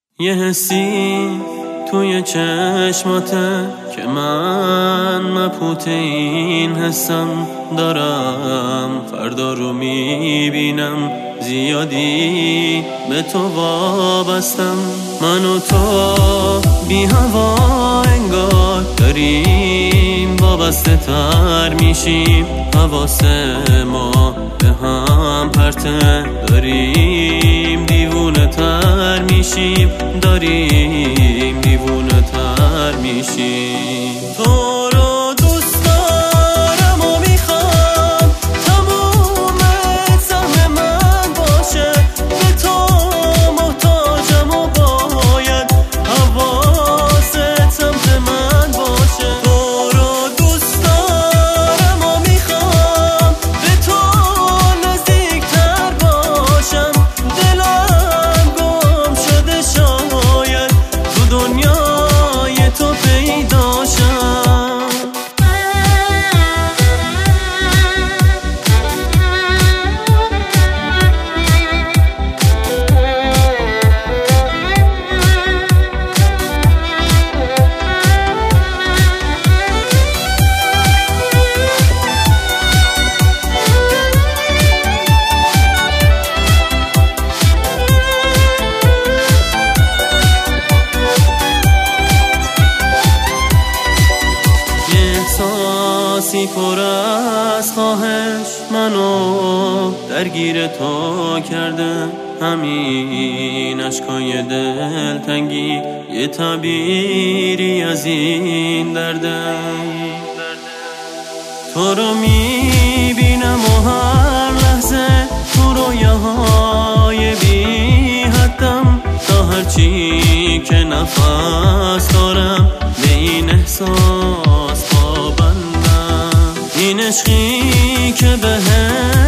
یه حسی توی چشماته که من مبهوت این حسم دارم، فردا رو میبینم زیادی به تو وابستم. من و تو بی هوا انگار داریم وابسته تر میشیم، حواس ما به هم پرته، داریم دیوونه تر میشیم، داریم دیوونه تر میشیم. تو رو دوست دارم و میخوام تموم سهم من باشه، به تو محتاجم و باید حواست سمت من باشه. تو رو دوست دارم و میخوام به تو نزدیکتر باشم، دلم گم شده شاید تو دنیای تو پیداشم. احساسی پر از خواهش منو درگیر تو کرده، همین اشکای دلتنگی یه تعبیری از این درده. تو رو میبینم و هر لحظه تو رویاهای بی حدم، تا هرچی که نفس دارم به این احساس پابندم. این عشقی که بهم